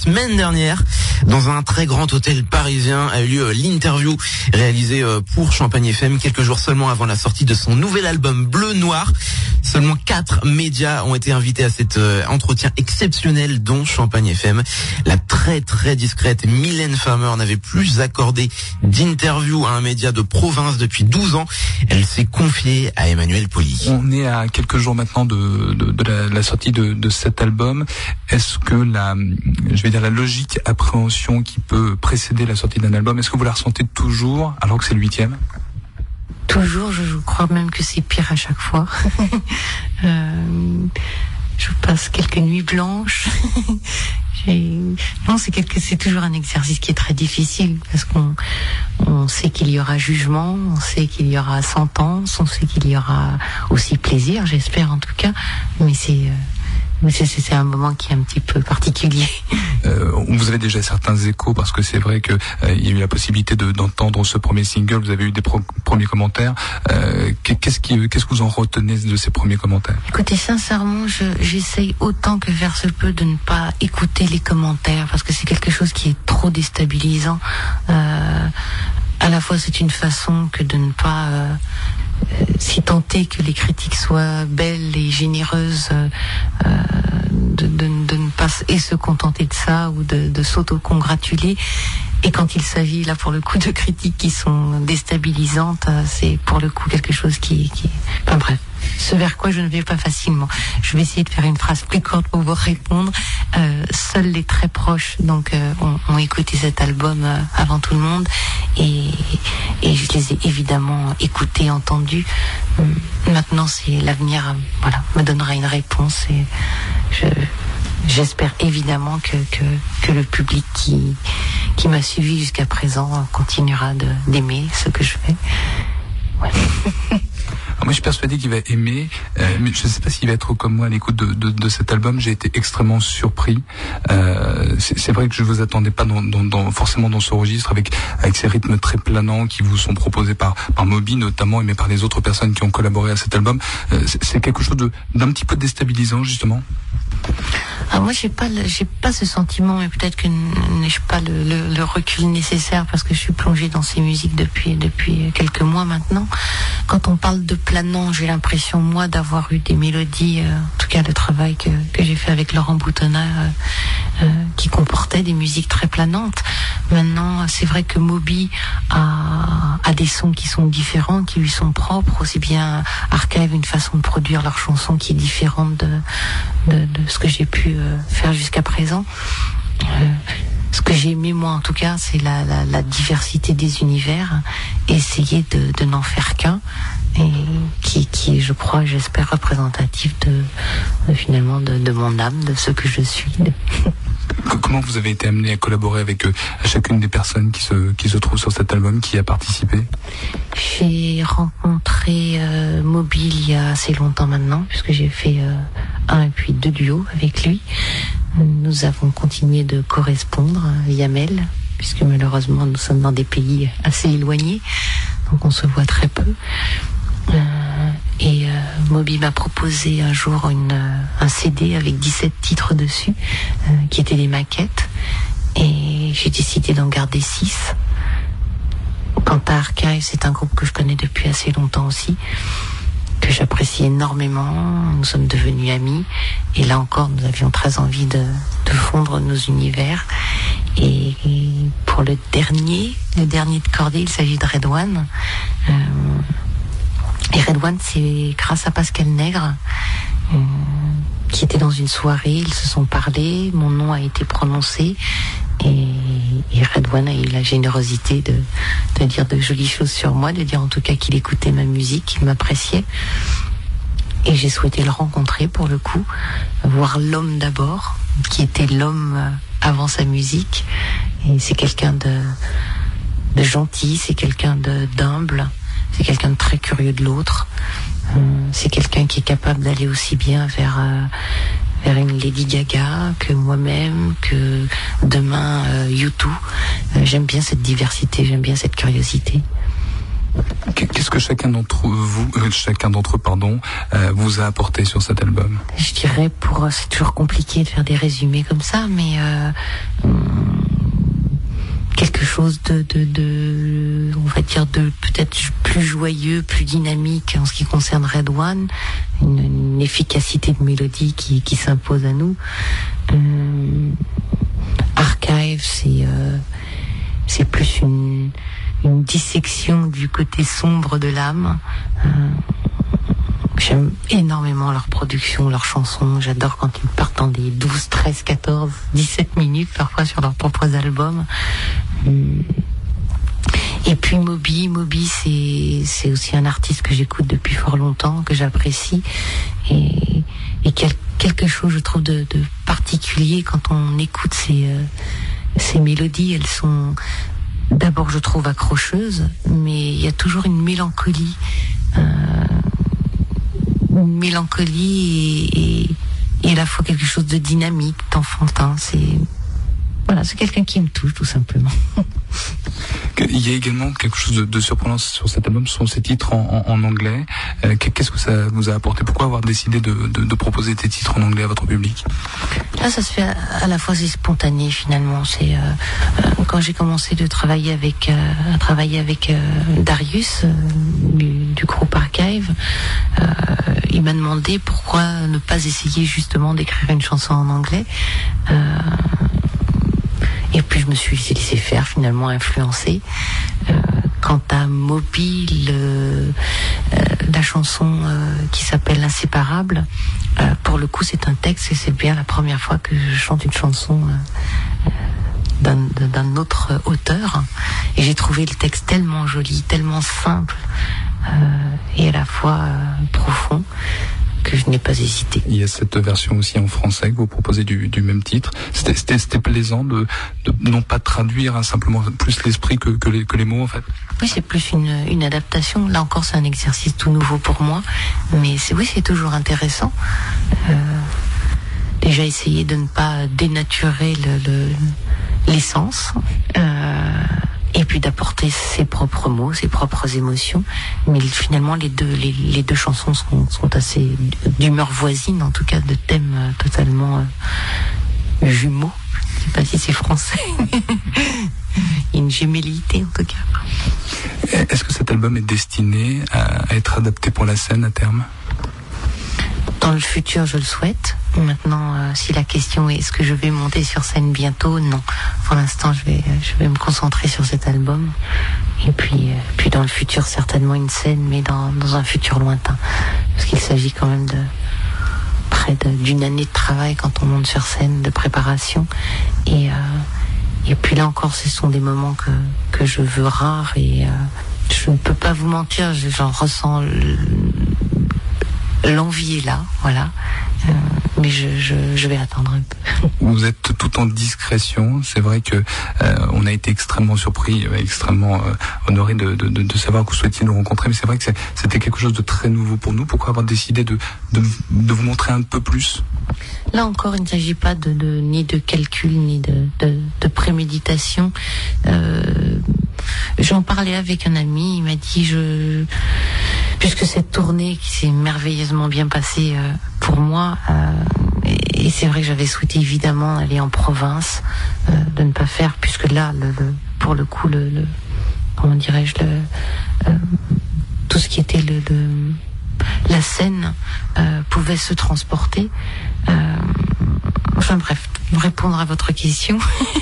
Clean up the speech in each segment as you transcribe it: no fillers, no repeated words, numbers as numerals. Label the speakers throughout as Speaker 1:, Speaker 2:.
Speaker 1: semaine dernière, dans un très grand hôtel parisien, a eu lieu l'interview réalisée pour Champagne FM quelques jours seulement avant la sortie de son nouvel album Bleu Noir. Seulement 4 médias ont été invités à cet entretien exceptionnel, dont Champagne FM. La très très discrète Mylène Farmer n'avait plus accordé d'interview à un média de province depuis 12 ans. Elle s'est confiée à Emmanuel Poli.
Speaker 2: On est à quelques jours maintenant de la sortie de cet album. Est-ce que la logique appréhension qui peut précéder la sortie d'un album, est-ce que vous la ressentez toujours alors que c'est le 8e ?
Speaker 3: Toujours, je crois même que c'est pire à chaque fois. Je passe quelques nuits blanches. Non, c'est toujours un exercice qui est très difficile parce qu'on sait qu'il y aura jugement, on sait qu'il y aura sentence, on sait qu'il y aura aussi plaisir, j'espère en tout cas, mais c'est un moment qui est un petit peu particulier.
Speaker 2: Vous avez déjà certains échos parce que c'est vrai que il y a eu la possibilité d'entendre ce premier single. Vous avez eu des premiers commentaires. Qu'est-ce que vous en retenez de ces premiers commentaires ?
Speaker 3: Écoutez, sincèrement, j'essaye autant que faire se peut de ne pas écouter les commentaires parce que c'est quelque chose qui est trop déstabilisant. À la fois, c'est une façon que de ne pas si tenter que les critiques soient belles et généreuses, de ne pas et se contenter de ça ou de s'auto-congratuler. Et quand il s'agit là pour le coup de critiques qui sont déstabilisantes, c'est pour le coup quelque chose qui... Enfin bref, ce vers quoi je ne vais pas facilement. Je vais essayer de faire une phrase plus courte pour vous répondre. Seuls les très proches donc ont écouté cet album avant tout le monde et je les ai évidemment écoutés, entendus. Maintenant c'est l'avenir, me donnera une réponse et j'espère évidemment que le public qui m'a suivi jusqu'à présent continuera d'aimer ce que je fais. Ouais.
Speaker 2: Moi, je suis persuadé qu'il va aimer, mais je ne sais pas s'il va être comme moi à l'écoute de cet album. J'ai été extrêmement surpris. C'est vrai que je vous attendais pas forcément dans ce registre avec ces rythmes très planants qui vous sont proposés par Moby notamment, mais par les autres personnes qui ont collaboré à cet album. C'est quelque chose d'un petit peu déstabilisant justement.
Speaker 3: Moi, j'ai pas ce sentiment, mais peut-être que n'ai-je pas le recul nécessaire parce que je suis plongée dans ces musiques depuis quelques mois maintenant. Quand on parle de planant, j'ai l'impression moi d'avoir eu des mélodies, en tout cas le travail que j'ai fait avec Laurent Boutonnat, qui comportait des musiques très planantes. Maintenant, c'est vrai que Moby a des sons qui sont différents, qui lui sont propres, aussi bien Archive, une façon de produire leurs chansons qui est différente de ce que j'ai pu faire jusqu'à présent. Ce que j'ai aimé moi en tout cas, c'est la diversité des univers, essayer de n'en faire qu'un et qui est, je crois, j'espère représentatif finalement de mon âme, de ce que je suis.
Speaker 2: Comment vous avez été amené à collaborer avec chacune des personnes qui se trouvent sur cet album, qui a participé ?
Speaker 3: J'ai rencontré Moby il y a assez longtemps maintenant, puisque j'ai fait un et puis 2 duos avec lui. Nous avons continué de correspondre via mail, puisque malheureusement nous sommes dans des pays assez éloignés, donc on se voit très peu. Et Moby m'a proposé un jour un CD avec 17 titres dessus, qui étaient des maquettes, et j'ai décidé d'en garder 6. Quant à Archive, c'est un groupe que je connais depuis assez longtemps aussi, que j'apprécie énormément. Nous sommes devenus amis, et là encore nous avions très envie de fondre nos univers. Et pour le dernier de cordée, il s'agit de Red One. Et Red One, c'est grâce à Pascal Nègre, qui était dans une soirée, ils se sont parlé, mon nom a été prononcé, et Red One a eu la générosité de dire de jolies choses sur moi, de dire en tout cas qu'il écoutait ma musique, qu'il m'appréciait. Et j'ai souhaité le rencontrer pour le coup, voir l'homme d'abord, qui était l'homme avant sa musique. Et c'est quelqu'un de gentil, c'est quelqu'un d'humble. C'est quelqu'un de très curieux de l'autre. C'est quelqu'un qui est capable d'aller aussi bien vers une Lady Gaga que moi-même, que demain U2. J'aime bien cette diversité, j'aime bien cette curiosité.
Speaker 2: Qu'est-ce que chacun d'entre eux, vous a apporté sur cet album?
Speaker 3: Je dirais, c'est toujours compliqué de faire des résumés comme ça, mais quelque chose on va dire de peut-être plus joyeux, plus dynamique en ce qui concerne Red One, une efficacité de mélodie qui s'impose à nous. Archive, c'est plus une dissection du côté sombre de l'âme. J'aime énormément leur production, leurs chansons. J'adore quand ils partent dans des 12, 13, 14, 17 minutes parfois sur leurs propres albums. Et puis Moby, c'est aussi un artiste que j'écoute depuis fort longtemps, que j'apprécie, et quelque chose, je trouve, de particulier quand on écoute ces mélodies. Elles sont d'abord, je trouve, accrocheuses, mais il y a toujours une mélancolie et à la fois quelque chose de dynamique, d'enfantin. C'est quelqu'un qui me touche, tout simplement.
Speaker 2: Il y a également quelque chose de surprenant sur cet album, ce sont ces titres en anglais. Qu'est-ce que ça vous a apporté? Pourquoi avoir décidé de proposer des titres en anglais à votre public?
Speaker 3: Là, ça se fait à la fois, c'est spontané finalement. C'est quand j'ai commencé à travailler avec Darius du groupe Archive, il m'a demandé pourquoi ne pas essayer justement d'écrire une chanson en anglais. Et puis je me suis laissé faire, finalement influencer. Quant à Moby, la chanson qui s'appelle Inséparable, pour le coup c'est un texte et c'est bien la première fois que je chante une chanson d'un autre auteur. Et j'ai trouvé le texte tellement joli, tellement simple et à la fois profond, que je n'ai pas hésité.
Speaker 2: Il y a cette version aussi en français que vous proposez du même titre. C'était plaisant de non pas traduire simplement plus l'esprit que les mots en fait.
Speaker 3: Oui, c'est plus une adaptation. Là encore, c'est un exercice tout nouveau pour moi, mais c'est toujours intéressant. Déjà essayer de ne pas dénaturer l'essence. Et puis d'apporter ses propres mots, ses propres émotions. Mais finalement, les deux chansons sont assez d'humeur voisine, en tout cas de thèmes totalement jumeaux. Je ne sais pas si c'est français. Il y a une gémellité, en tout cas.
Speaker 2: Est-ce que cet album est destiné à être adapté pour la scène à terme?
Speaker 3: Dans le futur, je le souhaite. Maintenant, si la question est est-ce que je vais monter sur scène bientôt, non. Pour l'instant, je vais me concentrer sur cet album. Et puis dans le futur, certainement une scène, mais dans un futur lointain. Parce qu'il s'agit quand même de près d'une année de travail quand on monte sur scène, de préparation. Et puis là encore, ce sont des moments que je veux rares. Et je ne peux pas vous mentir, j'en ressens l'envie est là, voilà. Mais je vais attendre un peu.
Speaker 2: Vous êtes tout en discrétion. C'est vrai que on a été extrêmement surpris, extrêmement honoré de savoir que vous souhaitiez nous rencontrer. Mais c'est vrai que c'était quelque chose de très nouveau pour nous. Pourquoi avoir décidé de vous montrer un peu plus?
Speaker 3: Là encore, il ne s'agit pas ni de calcul ni de préméditation. J'en parlais avec un ami. Il m'a dit puisque cette tournée qui s'est merveilleusement bien passée pour moi, et c'est vrai que j'avais souhaité évidemment aller en province, de ne pas faire, puisque là, pour le coup, comment dirais-je, tout ce qui était la scène pouvait se transporter. Enfin bref, pour répondre à votre question,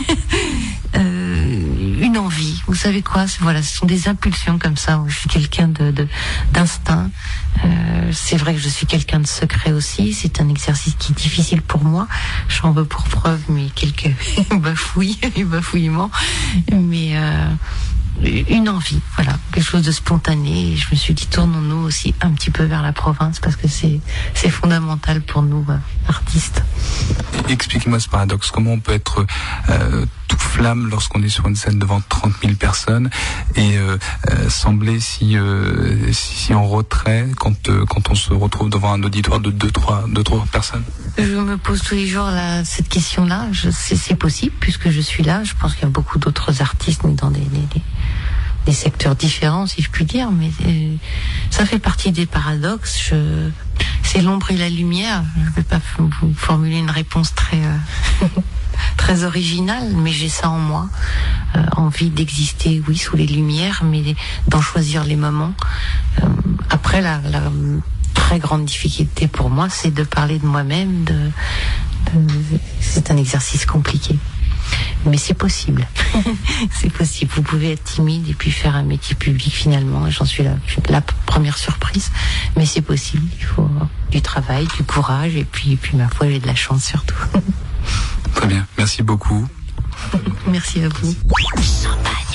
Speaker 3: une envie. Vous savez quoi, ce sont des impulsions comme ça. Je suis quelqu'un d'instinct. C'est vrai que je suis quelqu'un de secret aussi. C'est un exercice qui est difficile pour moi. J'en veux pour preuve quelques bafouillements. Mais une envie, voilà, quelque chose de spontané. Et je me suis dit, tournons-nous aussi un petit peu vers la province parce que c'est fondamental pour nous, artistes.
Speaker 2: Expliquez-moi ce paradoxe. Comment on peut être tout flamme lorsqu'on est sur une scène devant 30 000 personnes et sembler si en retrait quand on se retrouve devant un auditoire de 2-3 personnes?
Speaker 3: Je me pose tous les jours cette question-là. C'est possible puisque je suis là. Je pense qu'il y a beaucoup d'autres artistes dans des secteurs différents, si je puis dire, mais ça fait partie des paradoxes. C'est l'ombre et la lumière. Je ne vais pas vous formuler une réponse très très originale, mais j'ai ça en moi, envie d'exister, oui, sous les lumières, mais d'en choisir les moments. Après, la très grande difficulté pour moi, c'est de parler de moi-même. C'est un exercice compliqué. Mais c'est possible. C'est possible. Vous pouvez être timide et puis faire un métier public finalement. J'en suis la première surprise. Mais c'est possible. Il faut du travail, du courage et puis ma foi, j'ai de la chance surtout.
Speaker 2: Très bien. Merci beaucoup.
Speaker 3: Merci à vous.